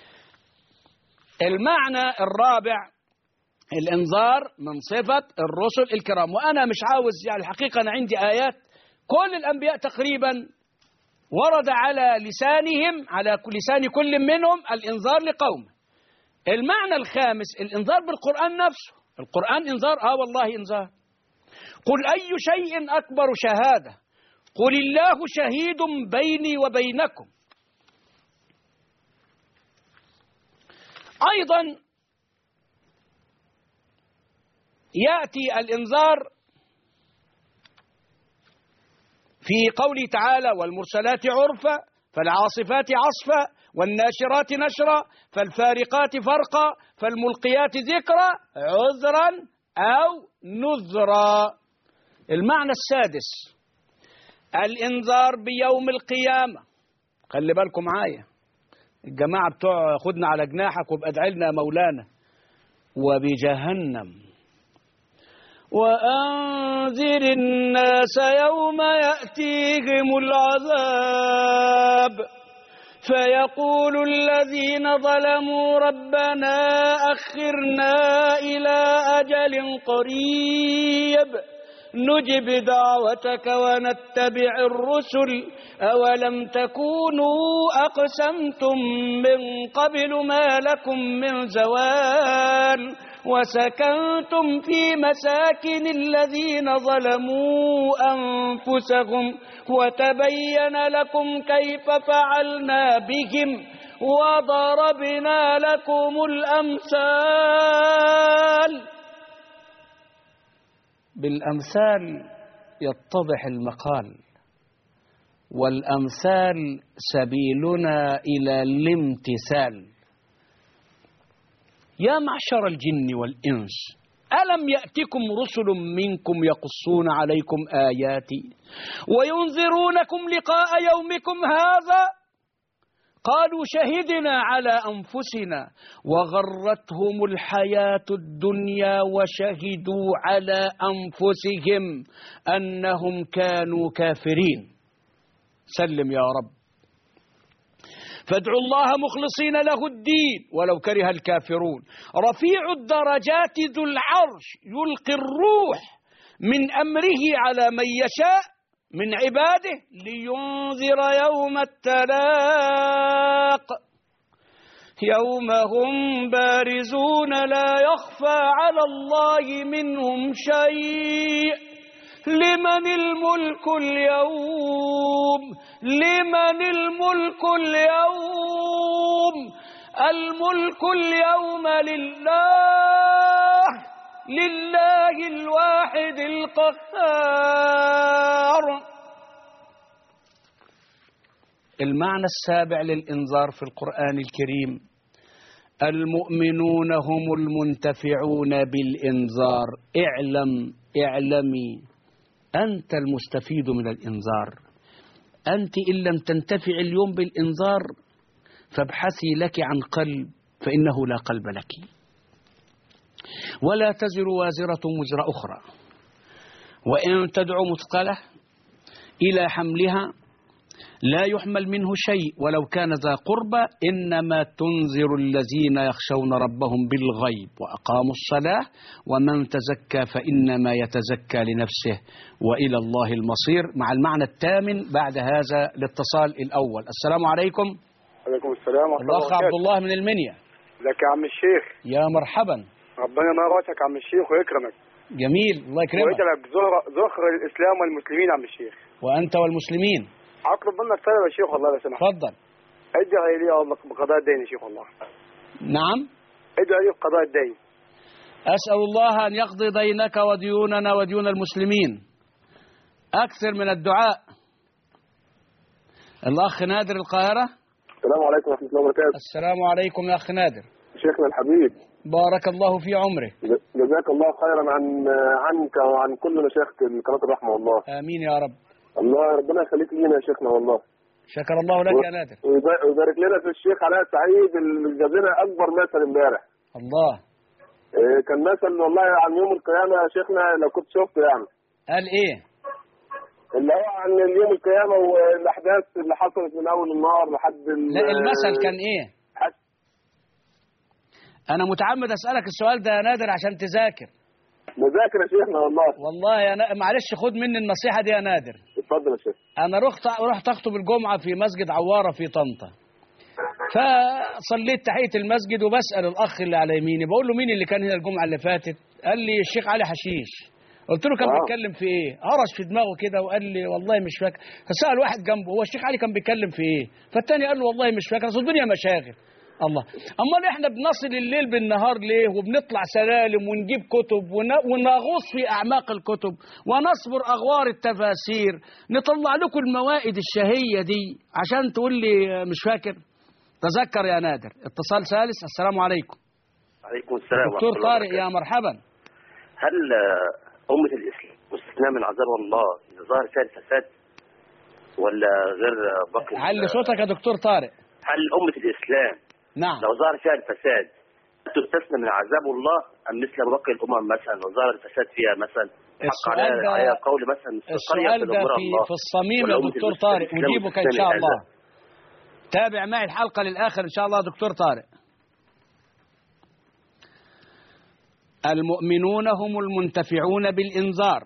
المعنى الرابع الإنذار من صفة الرسل الكرام. وأنا مش عاوز يعني الحقيقة أنا عندي آيات كل الأنبياء تقريبا ورد على لسانهم على لسان كل منهم الإنذار لقومه. المعنى الخامس الإنذار بالقرآن نفسه. القرآن إنذار، والله إنذار. قل أي شيء أكبر شهادة قل الله شهيد بيني وبينكم. أيضا يأتي الإنذار في قوله تعالى والمرسلات عرفا فالعاصفات عصفا والناشرات نشرا فالفارقات فرقا فالملقيات ذكرا عذرا أو نذرا. المعنى السادس الإنذار بيوم القيامة. خلي بالكم معايا الجماعة بتوع خدنا على جناحك وابقى ادعي لنا مولانا. وبجهنم وأنذر الناس يوم يأتيهم العذاب فيقول الذين ظلموا ربنا أخرنا إلى أجل قريب نجب دعوتك ونتبع الرسل أولم تكونوا أقسمتم من قبل ما لكم من زوال وسكنتم في مساكن الذين ظلموا أنفسهم وتبين لكم كيف فعلنا بهم وضربنا لكم الأمثال. بالأمثال يتضح المقال، والأمثال سبيلنا إلى الامتثال. يا معشر الجن والإنس ألم يأتكم رسل منكم يقصون عليكم آياتي وينذرونكم لقاء يومكم هذا قالوا شهدنا على أنفسنا وغرتهم الحياة الدنيا وشهدوا على أنفسهم أنهم كانوا كافرين. سلم يا رب. فادعوا الله مخلصين له الدين ولو كره الكافرون. رفيع الدرجات ذو العرش يلقي الروح من أمره على من يشاء من عباده لينذر يوم التلاق يوم هم بارزون لا يخفى على الله منهم شيء لمن الملك اليوم لمن الملك اليوم الملك اليوم لله الواحد القهار. المعنى السابع للإنذار في القرآن الكريم المؤمنون هم المنتفعون بالإنذار. اعلمي أنت المستفيد من الإنذار. أنت إن لم تنتفع اليوم بالإنذار فابحثي لك عن قلب فإنه لا قلب لك. ولا تزر وازرة وزر أخرى وإن تدعو مثقلة إلى حملها لا يحمل منه شيء ولو كان ذا قربى إنما تنذر الذين يخشون ربهم بالغيب وأقاموا الصلاة ومن تزكى فإنما يتزكى لنفسه وإلى الله المصير. مع المعنى الثامن بعد هذا الاتصال الأول. السلام عليكم. عليكم السلام ورحمة الله وبركاته. الأخ عبد الله من المنيا. لك يا عم الشيخ. يا مرحبا. ربنا ما راسك يا عم الشيخ ويكرمك. جميل، الله يكرمك. ويجعلك ذخر الاسلام والمسلمين يا عم الشيخ. وانت والمسلمين. اطلب منك طلب يا شيخ والله لو سمحت. اتفضل. ادعي لي الله بقضاء الدين يا شيخ والله. نعم. ادعي لي بقضاء الدين. اسال الله ان يقضي دينك وديوننا وديون المسلمين. اكثر من الدعاء. الاخ نادر القاهره. السلام عليكم ورحمة الله وبركاته. السلام عليكم يا أخ نادر. شيخنا الحبيب، بارك الله في عمرك. جزاك الله خيرا عنك وعن كل مشايخ قناة الرحمة والله. آمين يا رب. الله ربنا يخليك لينا يا شيخنا والله. شكر الله لك يا نادر. ويبارك لنا في الشيخ علاء سعيد اللي جاب لنا أكبر مثل امبارح. الله. كان مثل والله عن يوم القيامة يا شيخنا لو كنت شفته يعني. قال إيه؟ اللي هو عن يوم القيامة والأحداث اللي حصلت من أول النهار لحد لا، المثل كان إيه؟ أنا متعمد أسألك السؤال ده يا نادر عشان تذاكر. مذاكر يا شيخنا والله. والله يا معلش خد مني النصيحة دي يا نادر. اتفضل يا شيخ. أنا رحت أخطب الجمعة في مسجد عوارة في طنطا. فصليت تحية المسجد وبسأل الأخ اللي على يميني بقول له مين اللي كان هنا الجمعة اللي فاتت؟ قال لي الشيخ علي حشيش. قلت له كان بيتكلم في ايه؟ هرش في دماغه كده وقال لي والله مش فاكر. فسأل واحد جنبه هو الشيخ علي كان بيتكلم في ايه؟ فالتاني قال له والله مش فاكر، اصل الدنيا مشاغل. الله، امال احنا بنصل الليل بالنهار ليه؟ وبنطلع سلالم ونجيب كتب ونغوص في اعماق الكتب ونصبر اغوار التفاسير، نطلع لكم الموائد الشهية دي عشان تقول لي مش فاكر؟ تذكر يا نادر. اتصال ثالث. السلام عليكم. عليكم السلام. دكتور طارق يا مرحبا. هل أمة الإسلام مستثناة من عذاب الله إذا ظهر فيها الفساد ولا غير باقي؟ علي صوتك يا دكتور طارق. هل أمة الإسلام نعم لو ظهر فيها الفساد تستثنى من عذاب الله أم مثل باقي الأمم مثلا لو ظهر الفساد فيها مثلا السؤال ده على قول مثلا السؤال ده في الصميم يا دكتور طارق، أجيبك إن شاء الله. تابع معي الحلقة للآخر إن شاء الله دكتور طارق. المؤمنون هم المنتفعون بالإنذار.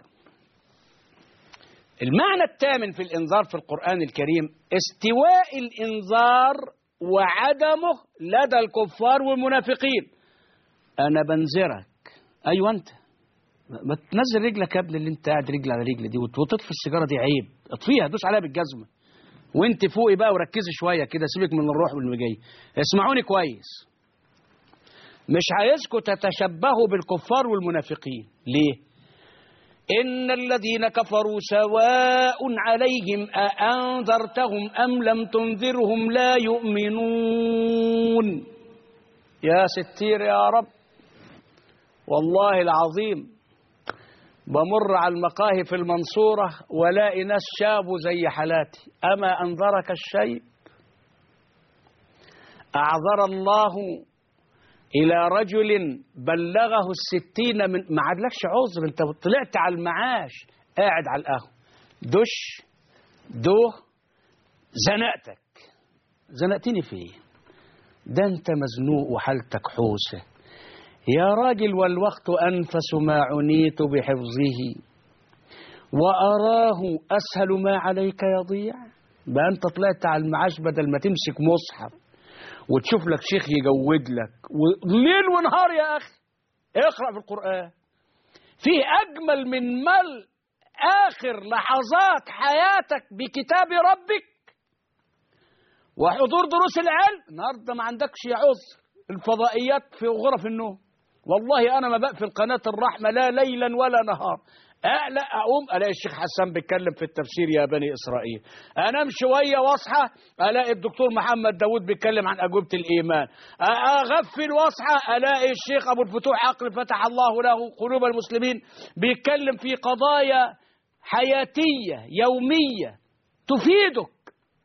المعنى الثامن في الإنذار في القرآن الكريم استواء الإنذار وعدمه لدى الكفار والمنافقين. أنا بنذرك. أيوة أنت ما تنزل رجلك يا ابني اللي أنت قاعد رجل على رجل دي وتطفي السيجارة دي عيب. اطفيها، دوس عليها بالجزمة وأنت فوقي بقى وركزي شوية كده، سيبك من الروح والمجاي. اسمعوني كويس. مش عايزكم تتشبهوا بالكفار والمنافقين. ليه؟ إن الذين كفروا سواء عليهم أأنذرتهم أم لم تنذرهم لا يؤمنون. يا ستير يا رب، والله العظيم بمر على المقاهي في المنصورة ولاقي ناس شابوا زي حالاتي. أما أنذرك الشيء؟ أعذر الله إلى رجل بلغه 60 ما عادلكش عذر، أنت طلعت على المعاش قاعد على القهوة دش زنقتني في إيه؟ ده أنت مزنوق وحالتك حوسة يا راجل، والوقت أنفس ما عنيت بحفظه وأراه أسهل ما عليك يضيع. بقى أنت طلعت على المعاش بدل ما تمسك مصحف وتشوف لك شيخ يجود لك ليل ونهار يا أخي اقرأ في القرآن. فيه أجمل من مل آخر لحظات حياتك بكتاب ربك وحضور دروس العلم. النهارده ما عندكش يا عذر. الفضائيات في غرف النوم. والله أنا ما بقفل قناة الرحمة لا ليلا ولا نهار. لا أقوم ألاقي الشيخ حسان بيتكلم في التفسير يا بني إسرائيل، أنام شوية وأصحى ألاقي الدكتور محمد داود بيتكلم عن أجوبة الإيمان، أغفل وأصحى ألاقي الشيخ أبو الفتوح عقل فتح الله له قلوب المسلمين بيتكلم في قضايا حياتية يومية تفيدك.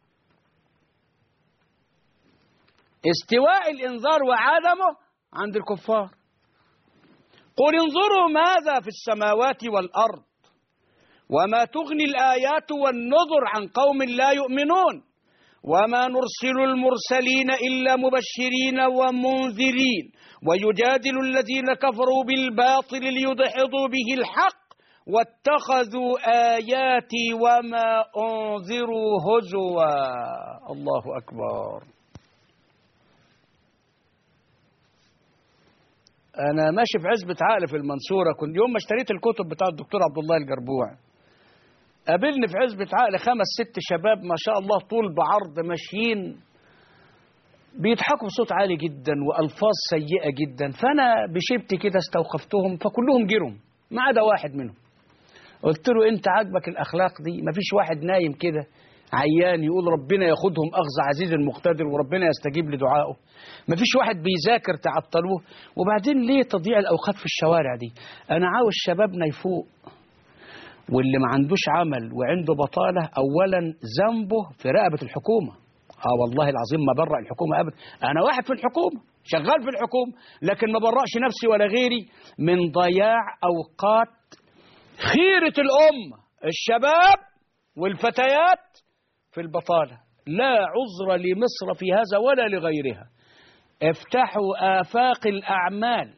استواء الإنذار وعدمه عند الكفار. قل انظروا ماذا في السماوات والأرض وما تغني الآيات والنذر عن قوم لا يؤمنون وما نرسل المرسلين إلا مبشرين ومنذرين ويجادل الذين كفروا بالباطل ليدحضوا به الحق واتخذوا آياتي وما أنذروا هزوا. الله أكبر. أنا ماشي في عزبة عقل في المنصورة، كنت يوم ما اشتريت الكتب بتاع الدكتور عبد الله الجربوع قابلني في عزبة عقل 5-6 شباب ما شاء الله طول بعرض ماشيين بيضحكوا بصوت عالي جدا وألفاظ سيئة جدا، فأنا بشبتي كده استوقفتهم فكلهم جروا ما عدا واحد منهم. قلت له أنت عاجبك الأخلاق دي؟ مفيش واحد نايم كده عيان يقول ربنا ياخدهم أخذ عزيز المقتدر وربنا يستجيب لدعائه؟ مفيش واحد بيذاكر تعطلوه؟ وبعدين ليه تضييع الأوقات في الشوارع دي؟ أنا عاوز شبابنا يفوق، واللي ما عندوش عمل وعنده بطالة أولا ذنبه في رقبة الحكومة. والله العظيم ما برأ الحكومة أبدا، أنا واحد في الحكومة شغال في الحكومة، لكن ما برأش نفسي ولا غيري من ضياع أوقات خيرة الأمة الشباب والفتيات في البطالة. لا عذر لمصر في هذا ولا لغيرها. افتحوا آفاق الأعمال.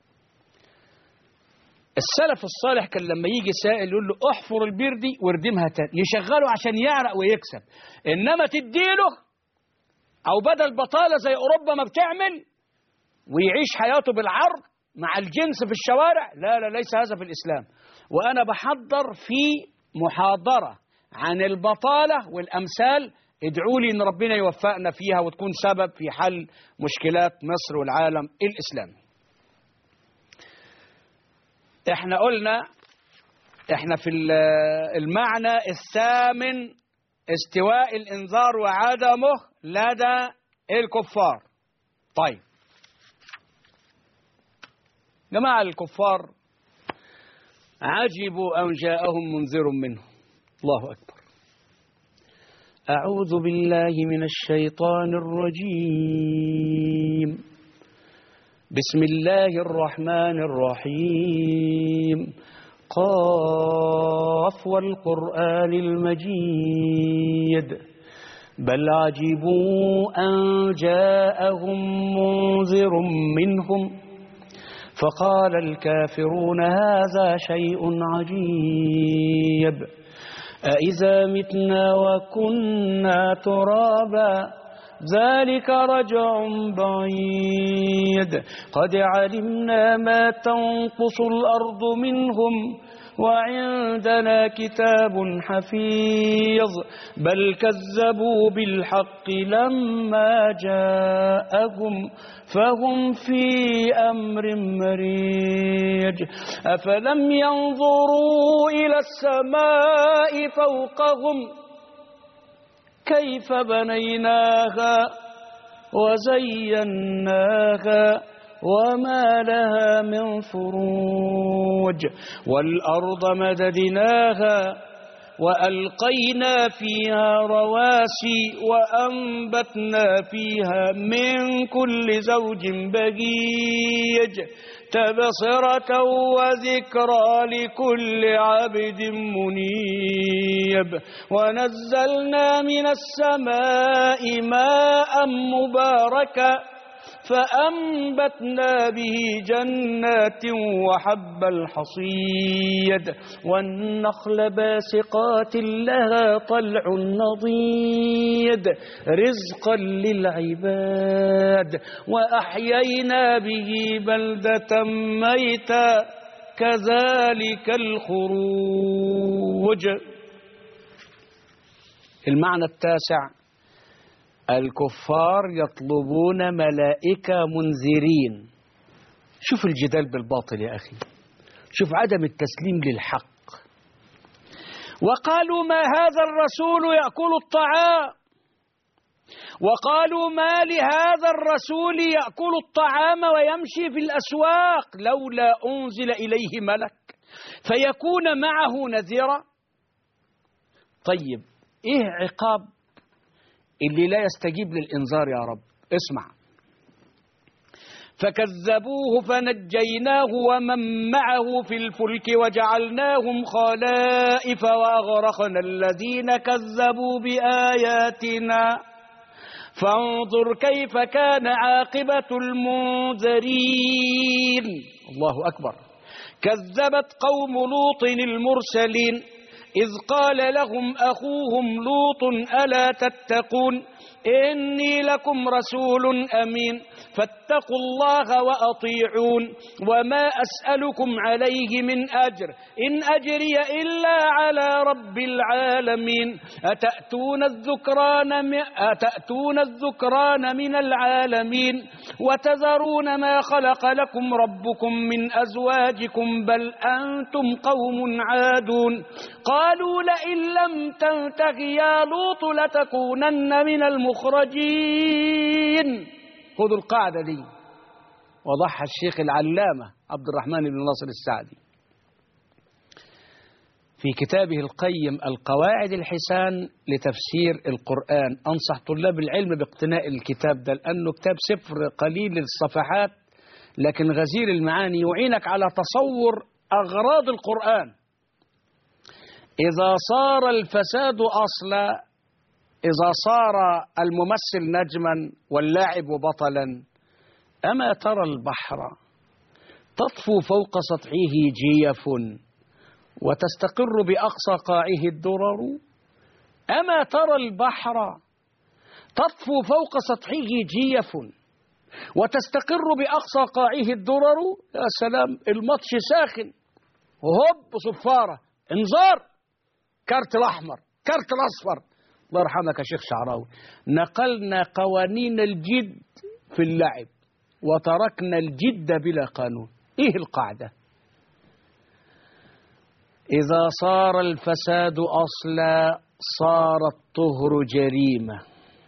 السلف الصالح كان لما يجي سائل يقول له احفر البير دي واردمها تاني، يشغله عشان يعرق ويكسب. إنما تديله أو بدل بطالة زي أوروبا ما بتعمل ويعيش حياته بالعرض مع الجنس في الشوارع، لا لا، ليس هذا في الإسلام. وأنا بحضر في محاضرة عن البطالة والأمثال، ادعوا لي إن ربنا يوفقنا فيها وتكون سبب في حل مشكلات مصر والعالم الإسلامي. احنا قلنا احنا في المعنى الثامن استواء الإنذار وعدمه لدى الكفار. طيب جماعة الكفار عجبوا أن جاءهم منذر منه. الله أكبر. أعوذ بالله من الشيطان الرجيم. بسم الله الرحمن الرحيم. قاف والقرآن المجيد بل عجبوا أن جاءهم منذر منهم فقال الكافرون هذا شيء عجيب أإذا متنا وكنا ترابا ذلك رجع بعيد قد علمنا ما تنقص الأرض منهم وعندنا كتاب حفيظ بل كذبوا بالحق لما جاءهم فهم في أمر مريج أفلم ينظروا إلى السماء فوقهم كيف بنيناها وزيناها وما لها من فروج والأرض مددناها وألقينا فيها رواسي وأنبتنا فيها من كل زوج بهيج تبصرة وذكرى لكل عبد منيب ونزلنا من السماء ماء مباركا فأنبتنا به جنات وحب الحصيد والنخل باسقات لها طلع نضيد رزقا للعباد وأحيينا به بلدة ميتا كذلك الخروج. المعنى التاسع الكفار يطلبون ملائكة منذرين. شوف الجدال بالباطل يا أخي، شوف عدم التسليم للحق. وقالوا ما هذا الرسول يأكل الطعام وقالوا ما لهذا الرسول يأكل الطعام ويمشي في الأسواق لولا أنزل إليه ملك فيكون معه نذيرا. طيب إيه عقاب اللي لا يستجيب للإنذار يا رب؟ اسمع. فكذبوه فنجيناه ومن معه في الفلك وجعلناهم خلائف وأغرقنا الذين كذبوا بآياتنا فانظر كيف كان عاقبة المنذرين. الله أكبر. كذبت قوم لوط المرسلين إذ قال لهم أخوهم لوط ألا تتقون إني لكم رسول أمين فاتقوا الله وأطيعون وما أسألكم عليه من أجر إن أجري إلا على رب العالمين أتأتون الذكران من العالمين وتذرون ما خلق لكم ربكم من أزواجكم بل أنتم قوم عادون قالوا لئن لم تنته يا لوط لتكونن من المخرجين. خذوا القاعدة دي وضحها الشيخ العلامة عبد الرحمن بن ناصر السعدي في كتابه القيم القواعد الحسان لتفسير القرآن. أنصح طلاب العلم باقتناء الكتاب ده لأنه كتاب سفر قليل الصفحات لكن غزير المعاني، يعينك على تصور أغراض القرآن. إذا صار الفساد أصلا، إذا صار الممثل نجما واللاعب بطلا، أما ترى البحر تطفو فوق سطحه جيف وتستقر بأقصى قاعه الدرر؟ أما ترى البحر تطفو فوق سطحه جيف وتستقر بأقصى قاعه الدرر؟ يا سلام، الماتش ساخن وهب صفارة، انذار، كارت الأحمر، كارت الأصفر. الله يرحمك يا شيخ شعراوي. نقلنا قوانين الجد في اللعب وتركنا الجد بلا قانون. إيه القاعدة؟ إذا صار الفساد أصلا صار الطهر جريمة.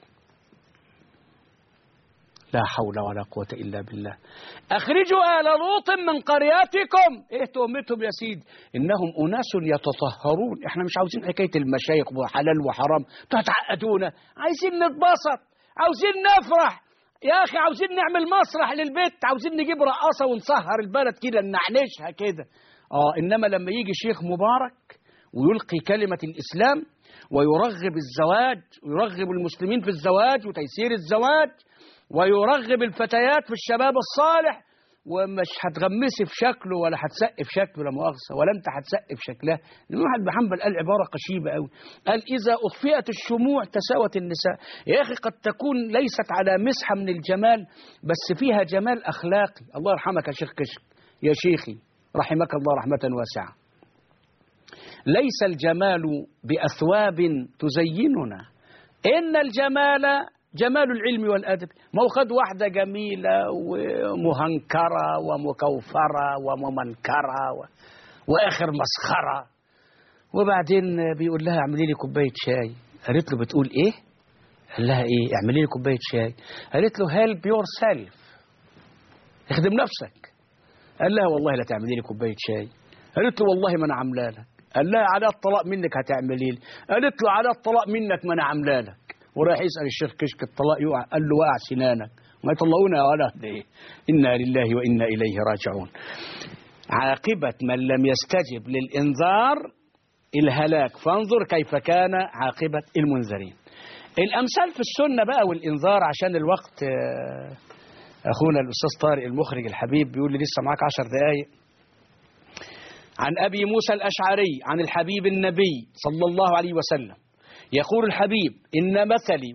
لا حول ولا قوة إلا بالله. أخرجوا آل لوط من قرياتكم. إيه تهمتهم يا سيدي؟ إنهم أناس يتطهرون. إحنا مش عاوزين حكاية المشايخ وحلال وحرام تعقدونا، عايزين نتبسط، عاوزين نفرح يا أخي، عاوزين نعمل مسرح للبيت، عاوزين نجيب رقاصة ونسهر البلد كده نعنشها كده. إنما لما يجي شيخ مبارك ويلقي كلمة الإسلام ويرغب الزواج ويرغب المسلمين في الزواج وتيسير الزواج ويرغب الفتيات في الشباب الصالح، ومش هتغمسي في شكله ولا هتسقف شكله، لا مؤاخذة، ولا انت هتسقف شكلها. الواحد بن حنبل قال عبارة قشيبة قوي، قال إذا أطفئت الشموع تساوت النساء. يا أخي قد تكون ليست على مسحة من الجمال بس فيها جمال أخلاقي. الله يرحمك يا شيخ كشك، يا شيخي رحمك الله رحمة واسعة. ليس الجمال بأثواب تزيننا، إن الجمال جمال العلم والأدب. ما هو خد واحدة جميلة ومهنكرة ومكوفرة وممنكرة وآخر مسخرة، وبعدين بيقول لها اعملي لي كوباية شاي. قالت له بتقول إيه؟ قال لها إيه؟ اعملي لي كوباية شاي. قالت له help yourself، اخدم نفسك. قال لها والله لا تعملي لي كوباية شاي. قالت له والله ما أنا عاملة لك. قال لها على الطلاق منك هتعملي لي. قالت له على الطلاق منك ما أنا عاملة لك. وراح يسأل الشيخ كشك الطلاق يقع، قال له وقع سنانك ما يطلقونا ولا ده. إنا لله وإنا إليه راجعون. عاقبة من لم يستجب للإنذار الهلاك، فانظر كيف كان عاقبة المنذرين. الأمثال في السنة بقى والإنذار عشان الوقت. أخونا الأستاذ طارق المخرج الحبيب بيقول لي لسه معاك 10 دقايق. عن أبي موسى الأشعري عن الحبيب النبي صلى الله عليه وسلم يقول الحبيب إن مثلي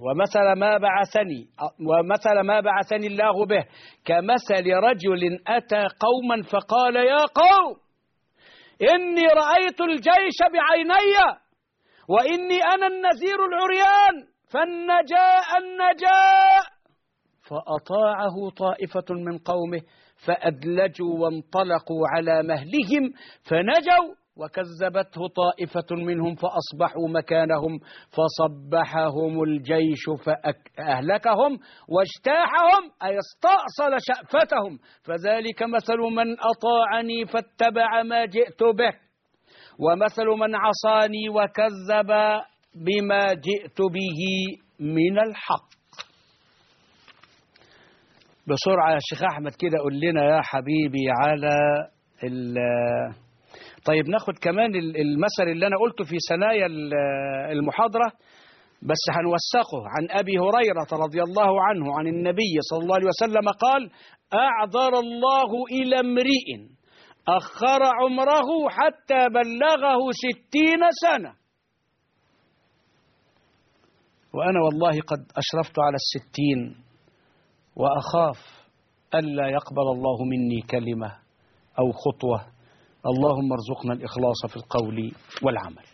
ومثل ما بعثني الله به كمثل رجل أتى قوما فقال يا قوم إني رأيت الجيش بعيني وإني أنا النذير العريان فالنجاء فأطاعه طائفة من قومه فأدلجوا وانطلقوا على مهلهم فنجوا وكذبته طائفة منهم فأصبحوا مكانهم فصبحهم الجيش فأهلكهم واجتاحهم أي استأصل شأفتهم. فذلك مثل من أطاعني فاتبع ما جئت به ومثل من عصاني وكذب بما جئت به من الحق. بسرعة يا شيخ أحمد كده قول لنا يا حبيبي على طيب ناخد كمان المثل اللي أنا قلته في ثنايا المحاضرة بس هنوثقه. عن أبي هريرة رضي الله عنه عن النبي صلى الله عليه وسلم قال أعذر الله إلى امرئ أخر عمره حتى بلغه 60 سنة، وأنا والله قد أشرفت على 60 وأخاف ألا يقبل الله مني كلمة أو خطوة. اللهم ارزقنا الإخلاص في القول والعمل.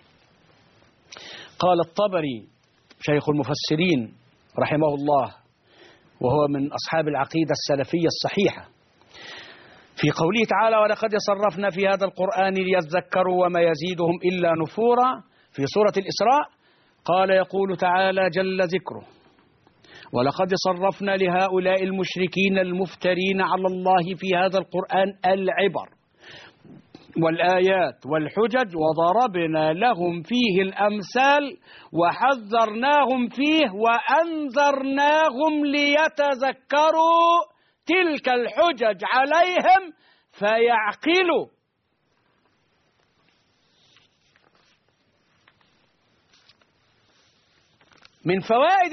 قال الطبري شيخ المفسرين رحمه الله، وهو من أصحاب العقيدة السلفية الصحيحة، في قوله تعالى: ولقد صرفنا في هذا القرآن ليذكروا وما يزيدهم إلا نفورا، في سورة الإسراء، قال يقول تعالى جل ذكره: ولقد صرفنا لهؤلاء المشركين المفترين على الله في هذا القرآن العبر والآيات والحجج، وضربنا لهم فيه الأمثال وحذرناهم فيه وأنذرناهم ليتذكروا تلك الحجج عليهم فيعقلوا. من فوائد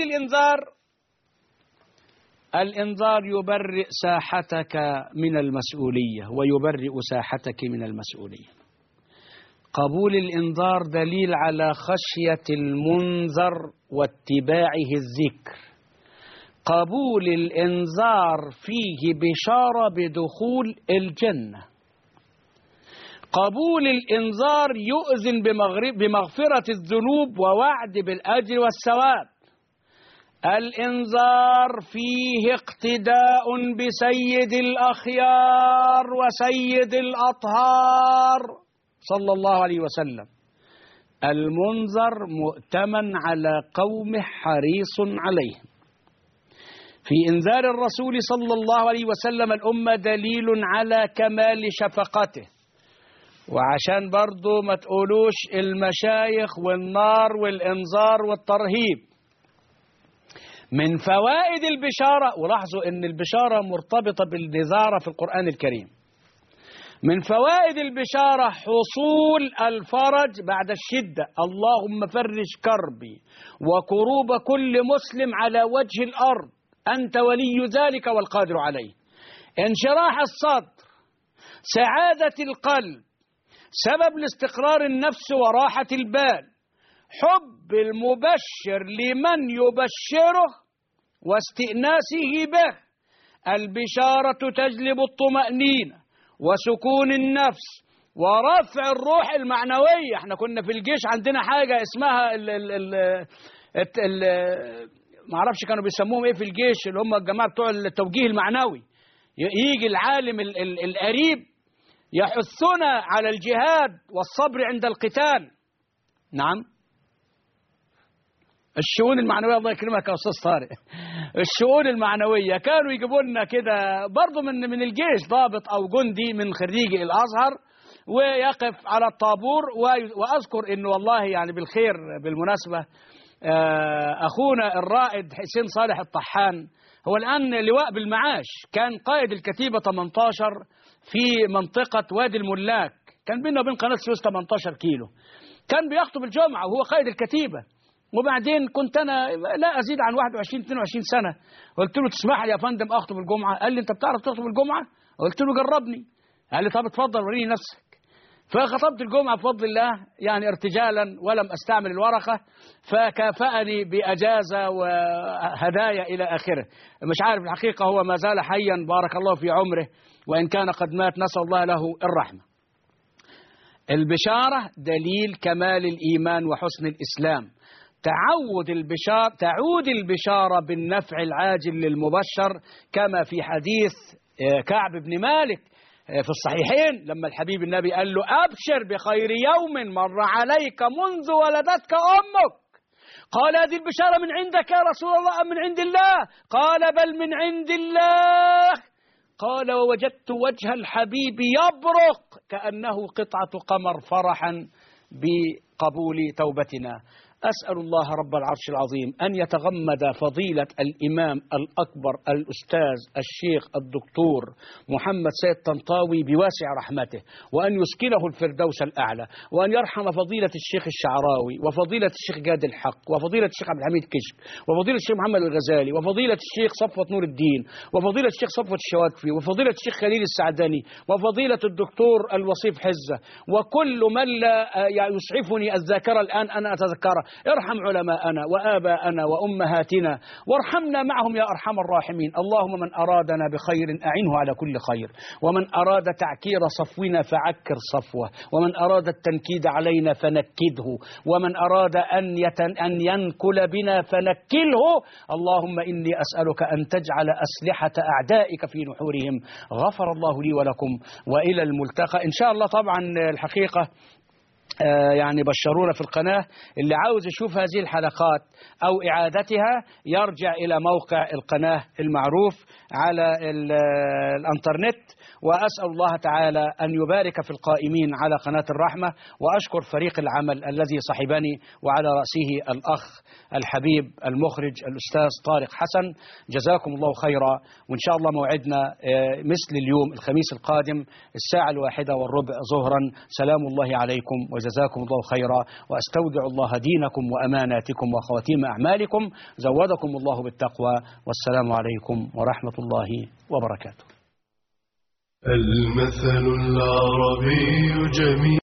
الإنذار يبرئ ساحتك من المسؤولية ويبرئ ساحتك من المسؤولية. قبول الإنذار دليل على خشية المنذر واتباعه الذكر. قبول الإنذار فيه بشارة بدخول الجنة. قبول الإنذار يؤذن بمغفرة الذنوب ووعد بالأجر والثواب. الإنذار فيه اقتداء بسيد الأخيار وسيد الأطهار صلى الله عليه وسلم. المنذر مؤتمن على قومه حريص عليهم. في إنذار الرسول صلى الله عليه وسلم الأمة دليل على كمال شفقته. وعشان برضو ما تقولوش المشايخ والنار والإنذار والترهيب، من فوائد البشارة، ولاحظوا أن البشارة مرتبطة بالنذارة في القرآن الكريم، من فوائد البشارة حصول الفرج بعد الشدة. اللهم فرج كربي وكروب كل مسلم على وجه الأرض، أنت ولي ذلك والقادر عليه. انشراح الصدر، سعادة القلب، سبب لاستقرار النفس وراحة البال، حب المبشر لمن يبشره واستئناسه به. البشارة تجلب الطمأنينة وسكون النفس ورفع الروح المعنوية. احنا كنا في الجيش عندنا حاجة اسمها ما اعرفش كانوا بيسموهم ايه في الجيش، اللي هم الجماعة بتوع التوجيه المعنوي. يجي العالم القريب يحثنا على الجهاد والصبر عند القتال. نعم، الشؤون المعنوية، الله يكرمك يا أستاذ طارق، الشؤون المعنوية كانوا يجيبوا لنا كده برضو من الجيش ضابط أو جندي من خريجي الأزهر ويقف على الطابور. وأذكر إنه والله يعني بالخير بالمناسبة أخونا الرائد حسين صالح الطحان هو الآن لواء بالمعاش، كان قائد الكتيبة 18 في منطقة وادي الملاك، كان بيننا وبين قناة السويس 18 كيلو. كان بيخطب الجمعة وهو قائد الكتيبة. وبعدين كنت أنا لا أزيد عن 21-22 سنة. قلت له تسمح لي يا فندم أخطب الجمعة؟ قال لي أنت بتعرف تخطب الجمعة؟ قلت له جربني. قال لي طب اتفضل وريني نفسك. فخطبت الجمعة بفضل الله يعني ارتجالا ولم أستعمل الورقة، فكافأني بأجازة وهدايا إلى آخره. مش عارف الحقيقة هو ما زال حيا بارك الله في عمره، وإن كان قد مات نسأل الله له الرحمة. البشارة دليل كمال الإيمان وحسن الإسلام. تعود البشارة بالنفع العاجل للمبشر، كما في حديث كعب بن مالك في الصحيحين لما الحبيب النبي قال له أبشر بخير يوم مر عليك منذ ولدتك أمك. قال هذه البشارة من عندك يا رسول الله أم من عند الله؟ قال بل من عند الله. قال ووجدت وجه الحبيب يبرق كأنه قطعة قمر فرحا بقبول توبتنا. أسأل الله رب العرش العظيم أن يتغمد فضيلة الإمام الأكبر الأستاذ الشيخ الدكتور محمد سيد طنطاوي بواسع رحمته، وأن يسكنه الفردوس الأعلى، وأن يرحم فضيلة الشيخ الشعراوي وفضيلة الشيخ جاد الحق وفضيلة الشيخ عبد الحميد كشك وفضيلة الشيخ محمد الغزالي وفضيلة الشيخ صفوة نور الدين وفضيلة الشيخ صفوة الشواتفي وفضيلة الشيخ خليل السعداني وفضيلة الدكتور الوصيف حزة وكل من لا يسعفني الذاكرة الآن أنا أتذكره. ارحم علماءنا وآباءنا وأمهاتنا وارحمنا معهم يا أرحم الراحمين. اللهم من أرادنا بخير أعنه على كل خير، ومن أراد تعكير صفونا فعكر صفوه، ومن أراد التنكيد علينا فنكده، ومن أراد أن ينكل بنا فنكله. اللهم إني أسألك أن تجعل أسلحة أعدائك في نحورهم. غفر الله لي ولكم وإلى الملتقى إن شاء الله. طبعا الحقيقة يعني بشرونا في القناة، اللي عاوز يشوف هذه الحلقات أو إعادتها يرجع إلى موقع القناة المعروف على الانترنت. وأسأل الله تعالى أن يبارك في القائمين على قناة الرحمة، وأشكر فريق العمل الذي صحبني وعلى رأسه الأخ الحبيب المخرج الأستاذ طارق حسن. جزاكم الله خيرا، وإن شاء الله موعدنا مثل اليوم الخميس القادم 1:15 ظهرا. سلام الله عليكم وجزاكم الله خيرا، وأستودع الله دينكم وأماناتكم وخواتيم أعمالكم. زودكم الله بالتقوى، والسلام عليكم ورحمة الله وبركاته. المثل العربي جميل.